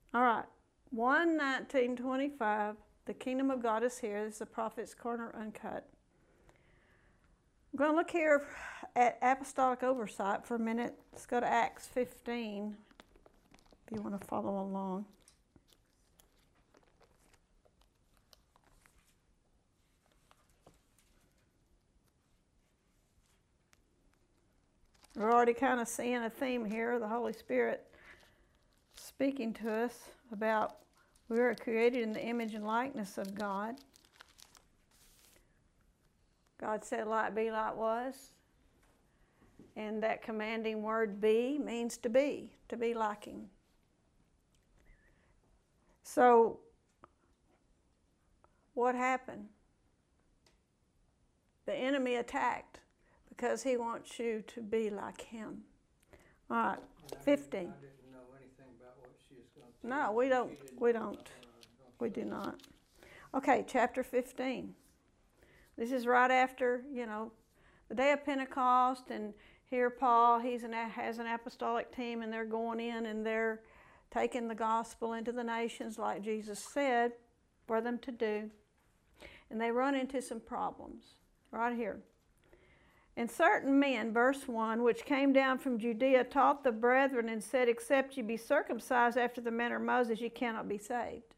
All right. 1:19:25. The kingdom of God is here. This is the Prophet's Corner Uncut. I'm going to look here at apostolic oversight for a minute. Let's go to Acts 15 if you want to follow along. We're already kind of seeing a theme here, the Holy Spirit speaking to us about we are created in the image and likeness of God. God said, "Light be, light was." And that commanding word "be" means to be like Him. So, what happened? The enemy attacked because he wants you to be like Him. All right, 15. I didn't know anything about what she was going to do. No, we do not. Okay, chapter 15. This is right after, the day of Pentecost, and here Paul, has an apostolic team, and they're going in and they're taking the gospel into the nations like Jesus said for them to do. And they run into some problems right here. And certain men, verse 1, which came down from Judea, taught the brethren and said, "Except ye be circumcised after the manner of Moses, ye cannot be saved."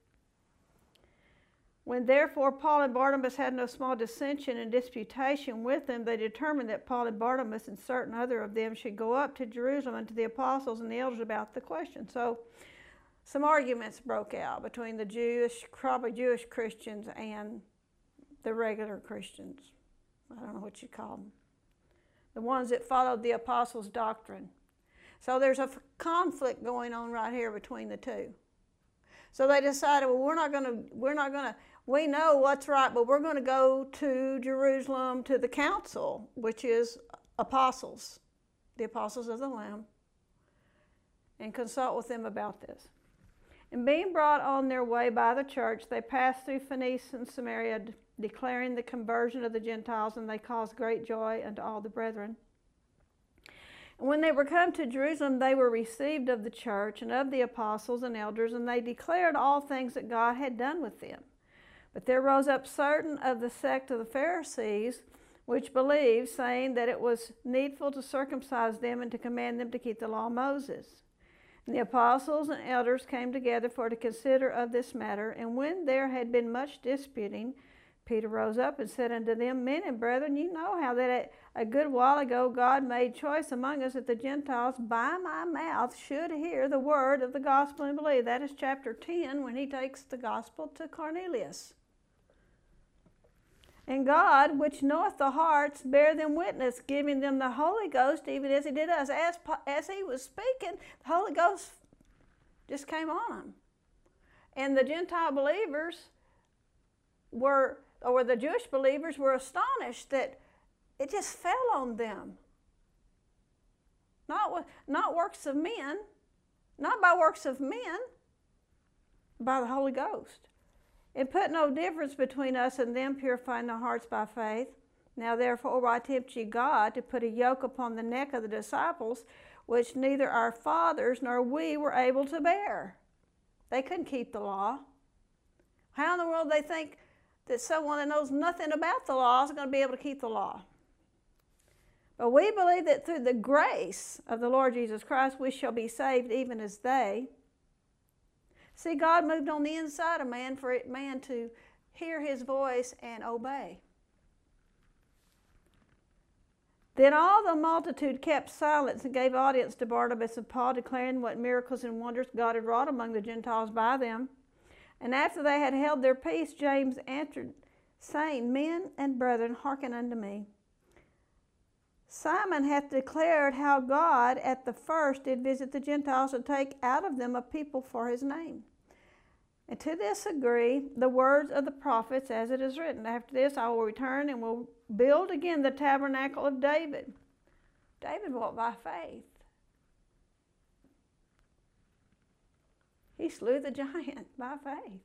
When therefore Paul and Barnabas had no small dissension and disputation with them, they determined that Paul and Barnabas and certain other of them should go up to Jerusalem unto the apostles and the elders about the question. So some arguments broke out between the probably Jewish Christians and the regular Christians. I don't know what you call them. The ones that followed the apostles' doctrine. So there's a conflict going on right here between the two. So they decided, well, we're not going to, we know what's right, but we're going to go to Jerusalem to the council, which is apostles, the apostles of the Lamb, and consult with them about this. And being brought on their way by the church, they passed through Phoenicia and Samaria, declaring the conversion of the Gentiles, and they caused great joy unto all the brethren. And when they were come to Jerusalem, they were received of the church and of the apostles and elders, and they declared all things that God had done with them. But there rose up certain of the sect of the Pharisees, which believed, saying that it was needful to circumcise them and to command them to keep the law of Moses. And the apostles and elders came together for to consider of this matter. And when there had been much disputing, Peter rose up and said unto them, "Men and brethren, you know how that a good while ago God made choice among us that the Gentiles by my mouth should hear the word of the gospel and believe." That is chapter 10 when he takes the gospel to Cornelius. "And God, which knoweth the hearts, bare them witness, giving them the Holy Ghost, even as He did us." As he was speaking, the Holy Ghost just came on them. And the Gentile believers the Jewish believers were astonished that it just fell on them. Not works of men, not by works of men, by the Holy Ghost. "It put no difference between us and them, purifying their hearts by faith. Now therefore why tempt ye God to put a yoke upon the neck of the disciples, which neither our fathers nor we were able to bear?" They couldn't keep the law. How in the world they think that someone that knows nothing about the law is going to be able to keep the law? But we believe that through the grace of the Lord Jesus Christ, we shall be saved even as they. See, God moved on the inside of man for man to hear His voice and obey. Then all the multitude kept silence and gave audience to Barnabas and Paul, declaring what miracles and wonders God had wrought among the Gentiles by them. And after they had held their peace, James answered, saying, "Men and brethren, hearken unto me. Simon hath declared how God at the first did visit the Gentiles and take out of them a people for His name. And to this agree the words of the prophets, as it is written, After this I will return and will build again the tabernacle of David." David walked by faith. He slew the giant by faith,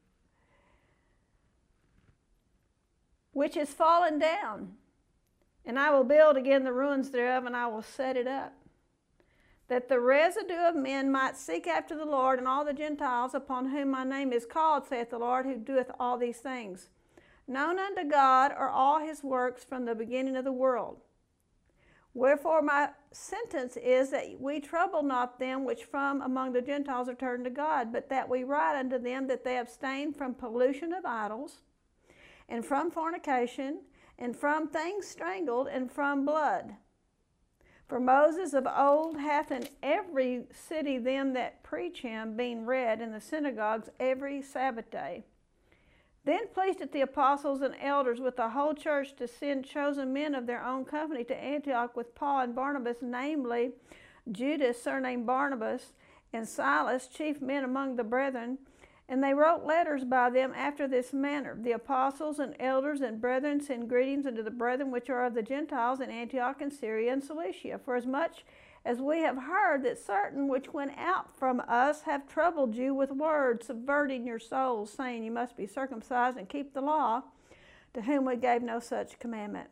"which is fallen down. And I will build again the ruins thereof, and I will set it up." that the residue of men might seek after the Lord, and all the Gentiles upon whom my name is called, saith the Lord, who doeth all these things. Known unto God are all his works from the beginning of the world. Wherefore my sentence is that we trouble not them which from among the Gentiles are turned to God, but that we write unto them that they abstain from pollution of idols, and from fornication, and from things strangled, and from blood. For Moses of old hath in every city them that preach him, being read in the synagogues every Sabbath day. Then pleased it the apostles and elders with the whole church to send chosen men of their own company to Antioch with Paul and Barnabas, namely Judas, surnamed Barnabas, and Silas, chief men among the brethren. And they wrote letters by them after this manner. The apostles and elders and brethren send greetings unto the brethren which are of the Gentiles in Antioch and Syria and Cilicia. For as much as we have heard that certain which went out from us have troubled you with words, subverting your souls, saying you must be circumcised and keep the law, to whom we gave no such commandment.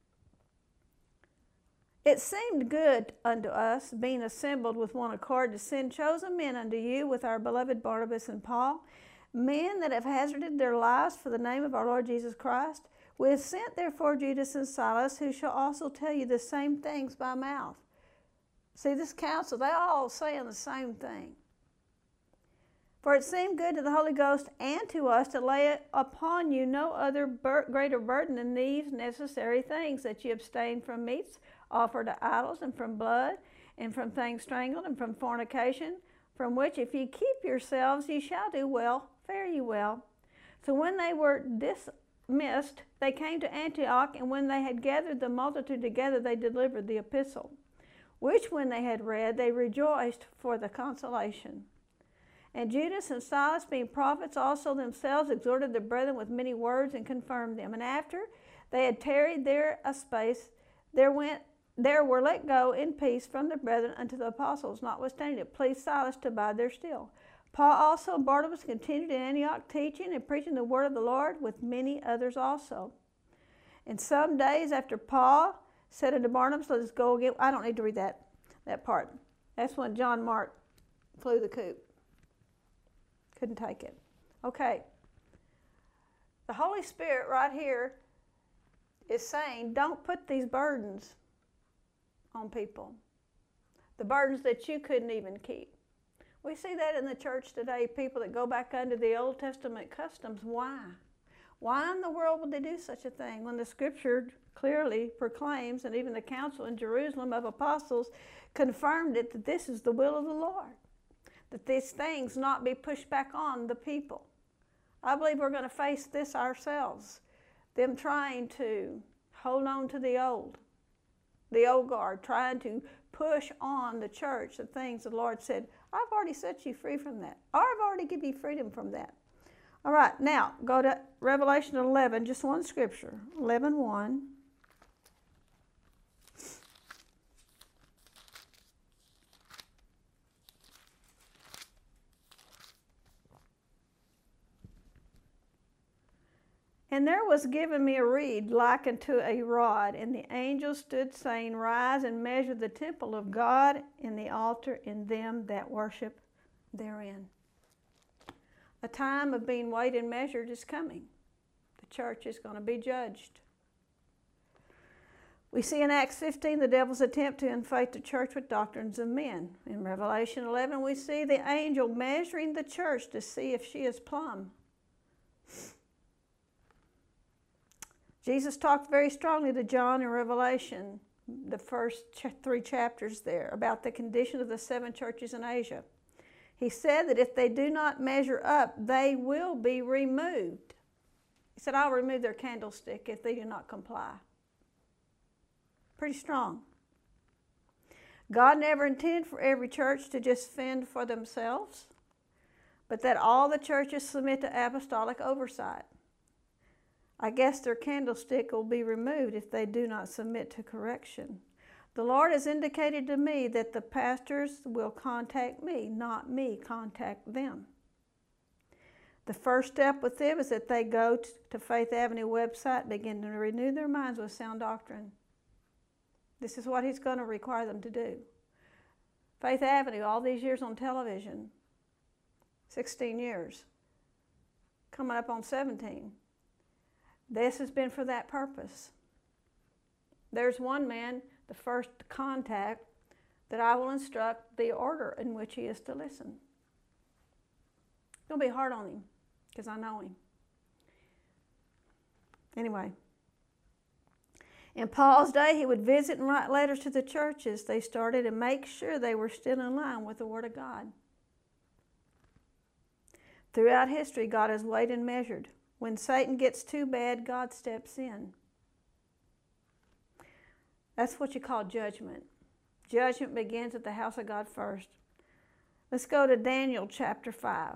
It seemed good unto us, being assembled with one accord, to send chosen men unto you with our beloved Barnabas and Paul, men that have hazarded their lives for the name of our Lord Jesus Christ. We have sent therefore Judas and Silas, who shall also tell you the same things by mouth. See, this council, they all saying the same thing. For it seemed good to the Holy Ghost and to us to lay upon you no other greater burden than these necessary things, that ye abstain from meats offered to idols, and from blood, and from things strangled, and from fornication, from which if ye keep yourselves, ye shall do well, fare ye well. So when they were dismissed, they came to Antioch, and when they had gathered the multitude together, they delivered the epistle, which when they had read, they rejoiced for the consolation. And Judas and Silas, being prophets, also themselves exhorted the brethren with many words, and confirmed them. And after they had tarried there a space, there were let go in peace from the brethren unto the apostles, notwithstanding it pleased Silas to abide there still. Paul also and Barnabas continued in Antioch, teaching and preaching the word of the Lord, with many others also. And some days after Paul said unto Barnabas, let us go again. I don't need to read that part. That's when John Mark flew the coop. Couldn't take it. Okay. The Holy Spirit right here is saying, don't put these burdens on people. The burdens that you couldn't even keep. We see that in the church today, people that go back under the Old Testament customs. Why? Why in the world would they do such a thing when the Scripture clearly proclaims, and even the council in Jerusalem of apostles confirmed it, that this is the will of the Lord, that these things not be pushed back on the people. I believe we're going to face this ourselves, them trying to hold on to the old guard, trying to push on the church the things the Lord said, I've already set you free from that. Or I've already given you freedom from that. All right, now go to Revelation 11, just one scripture, 11:1. And there was given me a reed like unto a rod, and the angel stood saying, rise and measure the temple of God and the altar and them that worship therein. A time of being weighed and measured is coming. The church is going to be judged. We see in Acts 15 the devil's attempt to inflate the church with doctrines of men. In Revelation 11 we see the angel measuring the church to see if she is plumb. Jesus talked very strongly to John in Revelation, the first 3 chapters there, about the condition of the 7 churches in Asia. He said that if they do not measure up, they will be removed. He said, I'll remove their candlestick if they do not comply. Pretty strong. God never intended for every church to just fend for themselves, but that all the churches submit to apostolic oversight. I guess their candlestick will be removed if they do not submit to correction. The Lord has indicated to me that the pastors will contact me, not me contact them. The first step with them is that they go to Faith Avenue website and begin to renew their minds with sound doctrine. This is what He's going to require them to do. Faith Avenue, all these years on television, 16 years, coming up on 17. This has been for that purpose. There's one man, the first contact, that I will instruct the order in which he is to listen. It's going to be hard on him because I know him. Anyway, in Paul's day, he would visit and write letters to the churches they started and make sure they were still in line with the Word of God. Throughout history, God has weighed and measured. When Satan gets too bad, God steps in. That's what you call judgment. Judgment begins at the house of God first. Let's go to Daniel chapter 5.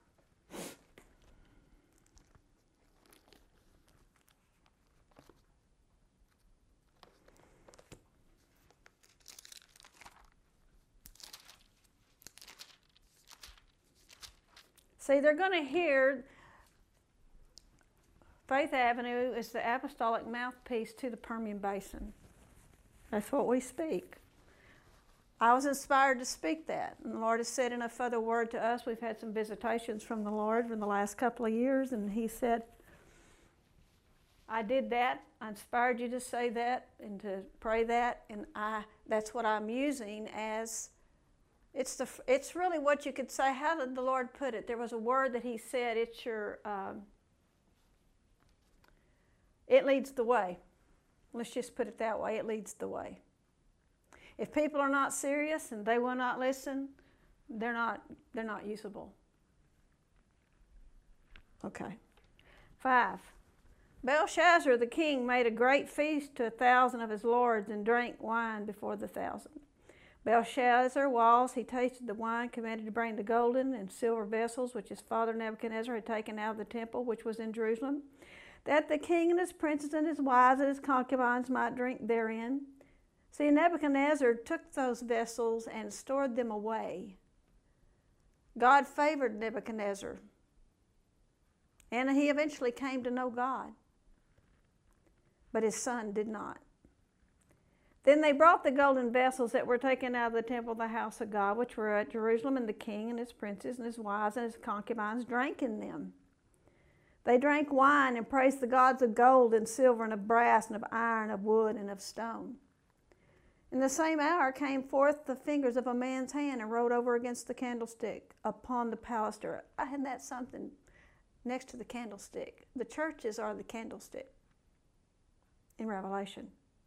See, they're going to hear Faith Avenue is the apostolic mouthpiece to the Permian Basin. That's what we speak. I was inspired to speak that. And the Lord has said in a further word to us. We've had some visitations from the Lord in the last couple of years, and He said, I did that. I inspired you to say that and to pray that, and that's what I'm using as... It's really what you could say. How did the Lord put it? There was a word that He said, it's your, it leads the way. Let's just put it that way. It leads the way. If people are not serious and they will not listen, they're not usable. Okay. 5. Belshazzar the king made a great feast to 1,000 of his lords and drank wine before the 1,000. Belshazzar, whilst he tasted the wine, commanded to bring the golden and silver vessels which his father Nebuchadnezzar had taken out of the temple which was in Jerusalem, that the king and his princes and his wives and his concubines might drink therein. See, Nebuchadnezzar took those vessels and stored them away. God favored Nebuchadnezzar, and he eventually came to know God, but his son did not. Then they brought the golden vessels that were taken out of the temple of the house of God, which were at Jerusalem, and the king and his princes and his wives and his concubines drank in them. They drank wine and praised the gods of gold and silver and of brass and of iron, of wood and of stone. In the same hour came forth the fingers of a man's hand and wrote over against the candlestick upon the paluster. And that's something next to the candlestick. The churches are the candlestick in Revelation.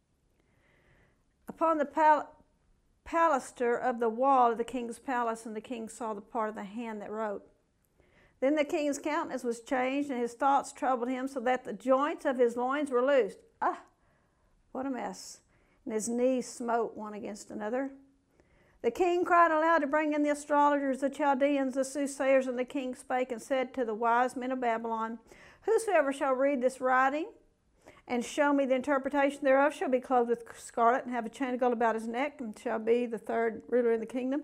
Upon the paluster of the wall of the king's palace, and the king saw the part of the hand that wrote. Then the king's countenance was changed, and his thoughts troubled him, so that the joints of his loins were loosed. Ah, what a mess. And his knees smote one against another. The king cried aloud to bring in the astrologers, the Chaldeans, the soothsayers, and the king spake and said to the wise men of Babylon, Whosoever shall read this writing, and show me the interpretation thereof, shall be clothed with scarlet, and have a chain of gold about his neck, and shall be the third ruler in the kingdom.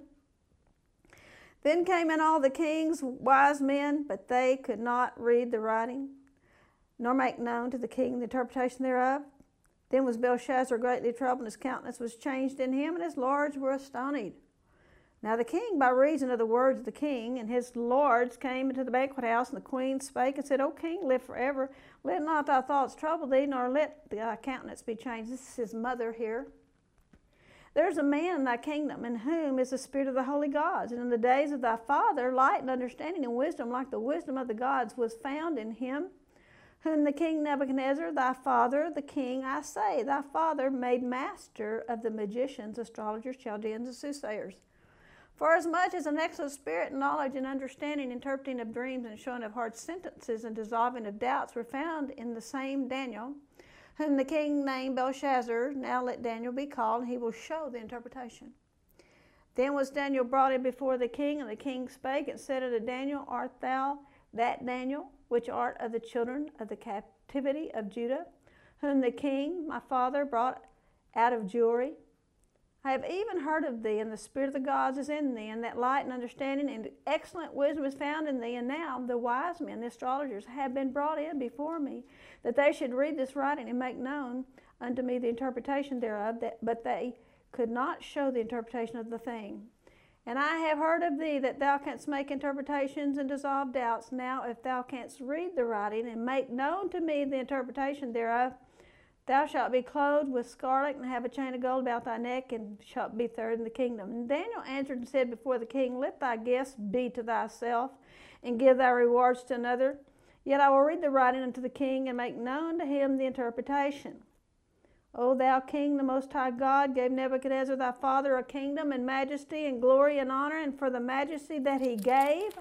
Then came in all the king's wise men, but they could not read the writing, nor make known to the king the interpretation thereof. Then was Belshazzar greatly troubled, and his countenance was changed in him, and his lords were astonished. Now the king, by reason of the words of the king, and his lords came into the banquet house, and the queen spake and said, O king, live forever. Let not thy thoughts trouble thee, nor let thy countenance be changed. This is his mother here. There's a man in thy kingdom, in whom is the spirit of the holy gods. And in the days of thy father, light and understanding and wisdom, like the wisdom of the gods, was found in him, whom the king Nebuchadnezzar, thy father, the king, I say, thy father made master of the magicians, astrologers, Chaldeans, and soothsayers. For as much as an excellent spirit, knowledge, and understanding, interpreting of dreams, and showing of hard sentences, and dissolving of doubts were found in the same Daniel, whom the king named Belshazzar. Now let Daniel be called, and he will show the interpretation. Then was Daniel brought in before the king, and the king spake and said unto Daniel, Art thou that Daniel, which art of the children of the captivity of Judah, whom the king, my father, brought out of Jewry? I have even heard of thee, and the spirit of the gods is in thee, and that light and understanding and excellent wisdom is found in thee. And now the wise men, the astrologers, have been brought in before me, that they should read this writing and make known unto me the interpretation thereof, but they could not show the interpretation of the thing. And I have heard of thee that thou canst make interpretations and dissolve doubts. Now if thou canst read the writing and make known to me the interpretation thereof, thou shalt be clothed with scarlet and have a chain of gold about thy neck, and shalt be third in the kingdom. And Daniel answered and said before the king, Let thy gifts be to thyself, and give thy rewards to another. Yet I will read the writing unto the king, and make known to him the interpretation. O thou king, the most high God, gave Nebuchadnezzar thy father a kingdom and majesty and glory and honor, and for the majesty that he gave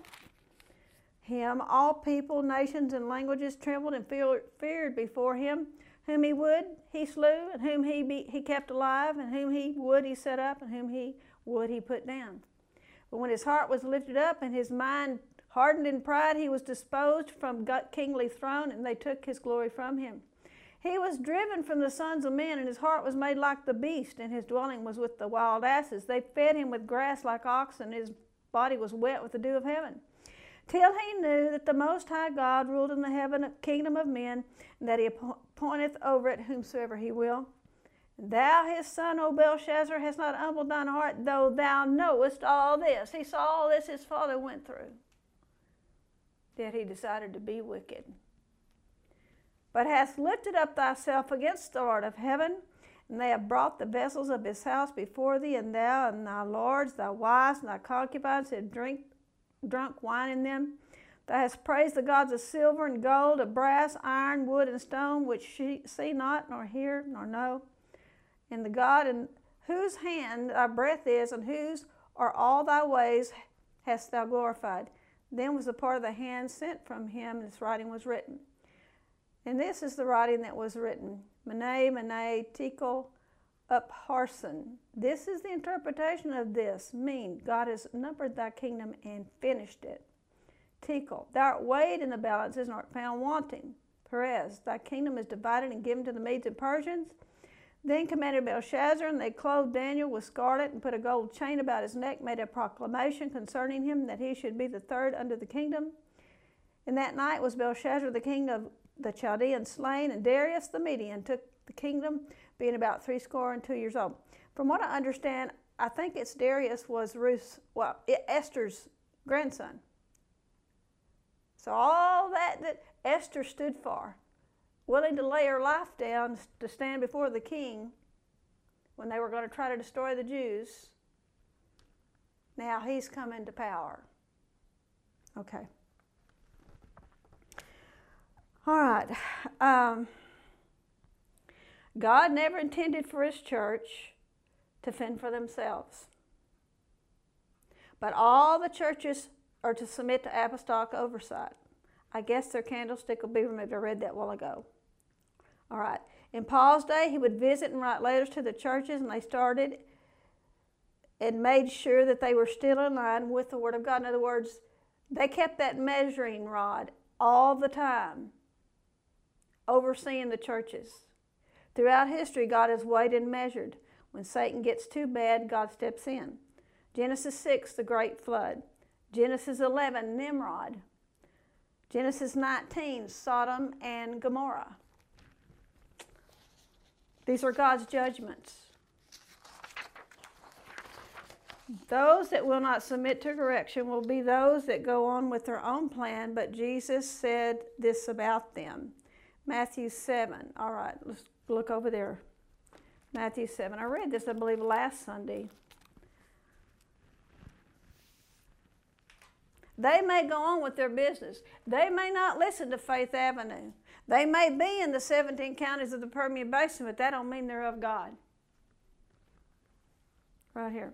him, all people, nations, and languages trembled and feared before him. Whom he would, he slew, and whom he kept alive, and whom he would, he set up, and whom he would, he put down. But when his heart was lifted up and his mind hardened in pride, he was disposed from kingly throne, and they took his glory from him. He was driven from the sons of men, and his heart was made like the beast, and his dwelling was with the wild asses. They fed him with grass like oxen, and his body was wet with the dew of heaven. Till he knew that the Most High God ruled in the kingdom of men, and that he appointeth over it whomsoever he will. And thou, his son, O Belshazzar, hast not humbled thine heart, though thou knowest all this. He saw all this his father went through. Yet he decided to be wicked. But hast lifted up thyself against the Lord of heaven, and they have brought the vessels of his house before thee, and thou and thy lords, thy wives, and thy concubines have drunk wine in them. Thou hast praised the gods of silver and gold, of brass, iron, wood, and stone, which see not, nor hear, nor know. And the God in whose hand thy breath is, and whose are all thy ways, hast thou glorified. Then was the part of the hand sent from him, and this writing was written. And this is the writing that was written. Mene, Mene, Tekel, Upharsin. This is the interpretation of this. Mean, God has numbered thy kingdom and finished it. Tekel, thou art weighed in the balances and art found wanting. Perez, thy kingdom is divided and given to the Medes and Persians. Then commanded Belshazzar, and they clothed Daniel with scarlet and put a gold chain about his neck, made a proclamation concerning him that he should be the third under the kingdom. And that night was Belshazzar the king of the Chaldeans slain, and Darius the Median took the kingdom, being about 62 years old. From what I understand, I think it's Darius was Esther's grandson. So all that Esther stood for, willing to lay her life down to stand before the king when they were going to try to destroy the Jews, now he's come into power. Okay. All right. God never intended for his church to fend for themselves. But all the churches are to submit to apostolic oversight. I guess their candlestick will be removed. I read that a while ago. All right. In Paul's day, he would visit and write letters to the churches, and they started and made sure that they were still in line with the Word of God. In other words, they kept that measuring rod all the time, overseeing the churches. Throughout history, God has weighed and measured. When Satan gets too bad, God steps in. Genesis 6, the great flood. Genesis 11, Nimrod. Genesis 19, Sodom and Gomorrah. These are God's judgments. Those that will not submit to correction will be those that go on with their own plan, but Jesus said this about them. Matthew 7. All right, let's look over there. Matthew 7. I read this, I believe, last Sunday. They may go on with their business. They may not listen to Faith Avenue. They may be in the 17 counties of the Permian Basin, but that don't mean they're of God. Right here.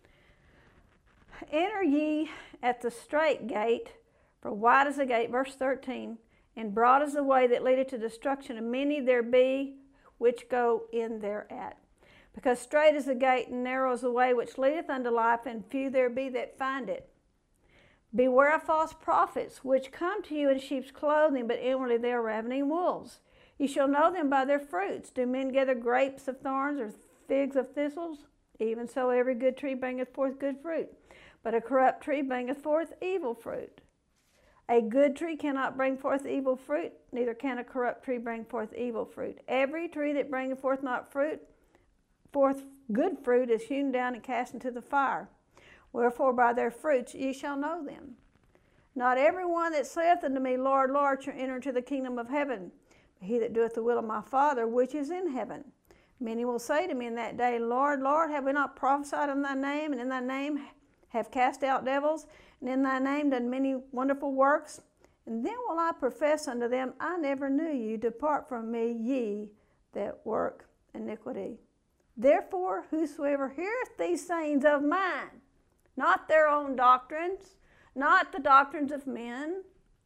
Enter ye at the strait gate, for wide is the gate, verse 13, and broad is the way that leadeth to destruction, and many there be which go in thereat. Because strait is the gate, and narrow is the way which leadeth unto life, and few there be that find it. Beware of false prophets, which come to you in sheep's clothing, but inwardly they are ravening wolves. You shall know them by their fruits. Do men gather grapes of thorns, or figs of thistles? Even so every good tree bringeth forth good fruit, but a corrupt tree bringeth forth evil fruit. A good tree cannot bring forth evil fruit, neither can a corrupt tree bring forth evil fruit. Every tree that bringeth forth good fruit is hewn down and cast into the fire. Wherefore by their fruits ye shall know them. Not every one that saith unto me, Lord, Lord, shall enter into the kingdom of heaven, but he that doeth the will of my Father which is in heaven. Many will say to me in that day, Lord, Lord, have we not prophesied in thy name, and in thy name have cast out devils, and in thy name done many wonderful works? And then will I profess unto them, I never knew you. Depart from me, ye that work iniquity. Therefore, whosoever heareth these sayings of mine, not their own doctrines, not the doctrines of men,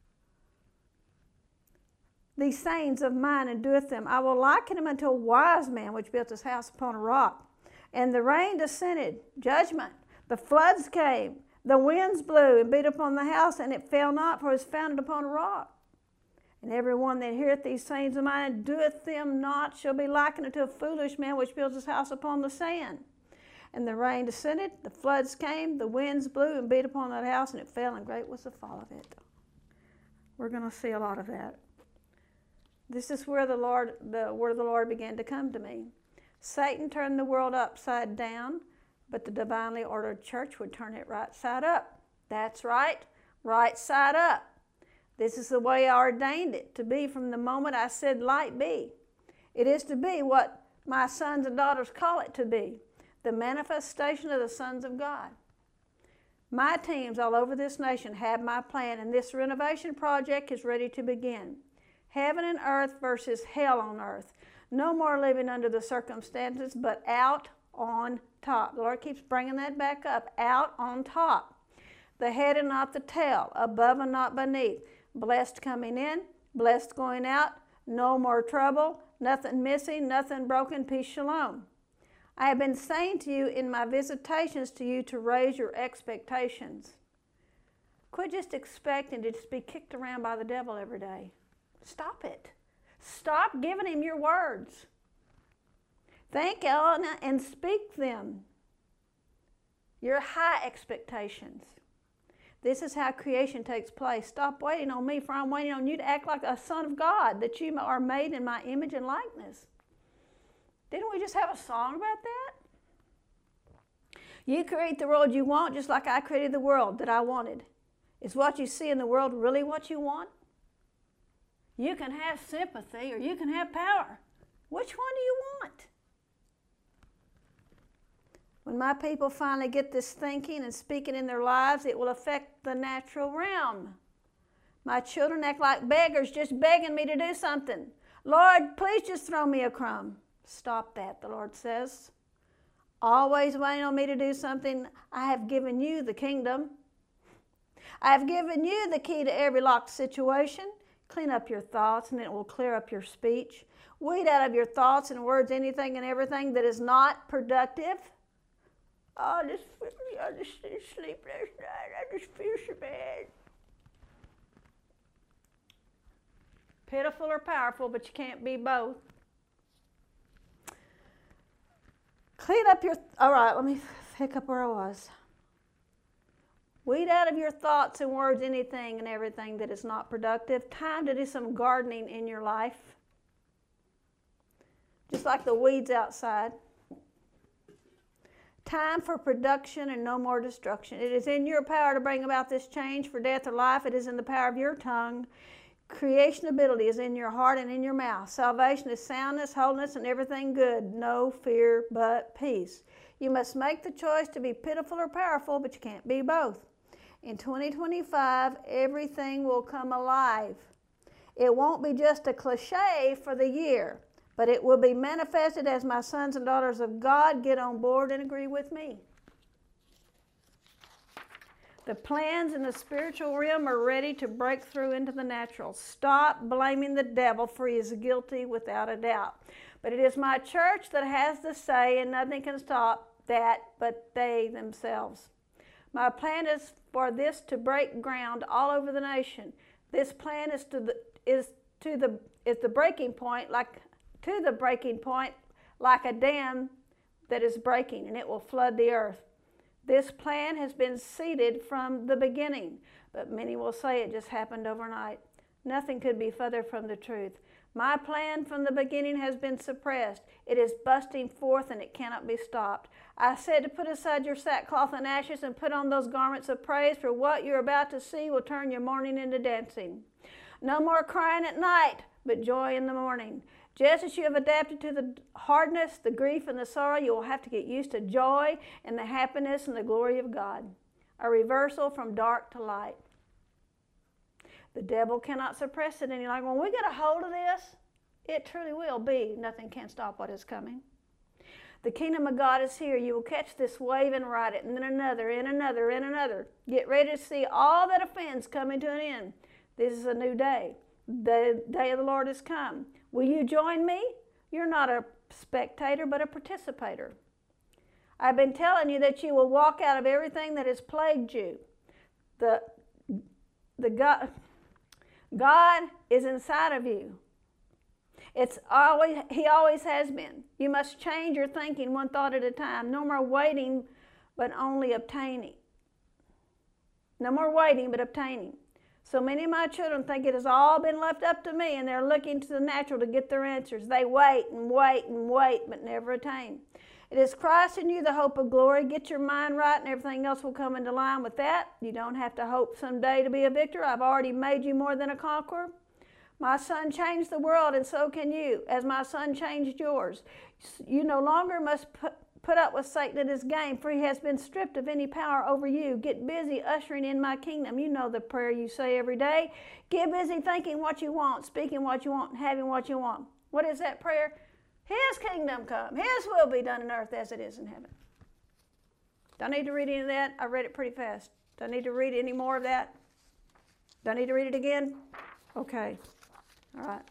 these sayings of mine, and doeth them, I will liken him unto a wise man which built his house upon a rock. And the rain descended, judgment, the floods came, the winds blew and beat upon the house, and it fell not, for it was founded upon a rock. And every one that heareth these sayings of mine and doeth them not shall be likened unto a foolish man which built his house upon the sand. And the rain descended, the floods came, the winds blew and beat upon that house, and it fell, and great was the fall of it. We're going to see a lot of that. This is where the word of the Lord began to come to me. Satan turned the world upside down, but the divinely ordered church would turn it right side up. That's right, right side up. This is the way I ordained it to be from the moment I said light be. It is to be what my sons and daughters call it to be, the manifestation of the sons of God. My teams all over this nation have my plan, and this renovation project is ready to begin. Heaven and earth versus hell on earth. No more living under the circumstances, but out on top. The Lord keeps bringing that back up. Out on top. The head and not the tail. Above and not beneath. Blessed coming in, blessed going out. No more trouble. Nothing missing, nothing broken. Peace, shalom. I have been saying to you in my visitations to you to raise your expectations. Quit just expecting to just be kicked around by the devil every day. Stop it. Stop giving him your words. Think on and speak them. Your high expectations. This is how creation takes place. Stop waiting on me, for I'm waiting on you to act like a son of God, that you are made in my image and likeness. Didn't we just have a song about that? You create the world you want just like I created the world that I wanted. Is what you see in the world really what you want? You can have sympathy or you can have power. Which one do you want? When my people finally get this thinking and speaking in their lives, it will affect the natural realm. My children act like beggars, just begging me to do something. Lord, please just throw me a crumb. Stop that, the Lord says. Always waiting on me to do something. I have given you the kingdom. I have given you the key to every locked situation. Clean up your thoughts, and it will clear up your speech. Weed out of your thoughts and words anything and everything that is not productive. Oh, I just didn't sleep last night. I just feel so bad. Pitiful or powerful, but you can't be both. Clean up your... All right, let me pick up where I was. Weed out of your thoughts and words anything and everything that is not productive. Time to do some gardening in your life. Just like the weeds outside. Time for production and no more destruction. It is in your power to bring about this change for death or life. It is in the power of your tongue. Creation ability is in your heart and in your mouth. Salvation is soundness, wholeness, and everything good. No fear but peace. You must make the choice to be pitiful or powerful, but you can't be both. In 2025, everything will come alive. It won't be just a cliche for the year, but it will be manifested as my sons and daughters of God get on board and agree with me. The plans in the spiritual realm are ready to break through into the natural. Stop blaming the devil, for he is guilty without a doubt. But it is my church that has the say, and nothing can stop that but they themselves. My plan is for this to break ground all over the nation. This plan is the breaking point, like a dam that is breaking, and it will flood the earth. This plan has been seeded from the beginning, but many will say it just happened overnight. Nothing could be further from the truth. My plan from the beginning has been suppressed. It is busting forth and it cannot be stopped. I said to put aside your sackcloth and ashes and put on those garments of praise, for what you're about to see will turn your mourning into dancing. No more crying at night, but joy in the morning. Just as you have adapted to the hardness, the grief, and the sorrow, you will have to get used to joy and the happiness and the glory of God. A reversal from dark to light. The devil cannot suppress it any longer. When we get a hold of this, it truly will be. Nothing can stop what is coming. The kingdom of God is here. You will catch this wave and ride it, and then another, and another, and another. Get ready to see all that offends coming to an end. This is a new day. The day of the Lord has come. Will you join me? You're not a spectator, but a participator. I've been telling you that you will walk out of everything that has plagued you. God is inside of you. He always has been. You must change your thinking one thought at a time. No more waiting, but only obtaining. No more waiting, but obtaining. So many of my children think it has all been left up to me, and they're looking to the natural to get their answers. They wait and wait and wait, but never attain. It is Christ in you, the hope of glory. Get your mind right, and everything else will come into line with that. You don't have to hope someday to be a victor. I've already made you more than a conqueror. My son changed the world, and so can you, as my son changed yours. You no longer must put up with Satan at his game, for he has been stripped of any power over you. Get busy ushering in my kingdom. You know the prayer you say every day. Get busy thinking what you want, speaking what you want, and having what you want. What is that prayer? His kingdom come. His will be done in earth as it is in heaven. Do I need to read any of that? I read it pretty fast. Do I need to read any more of that? Do I need to read it again? Okay. All right.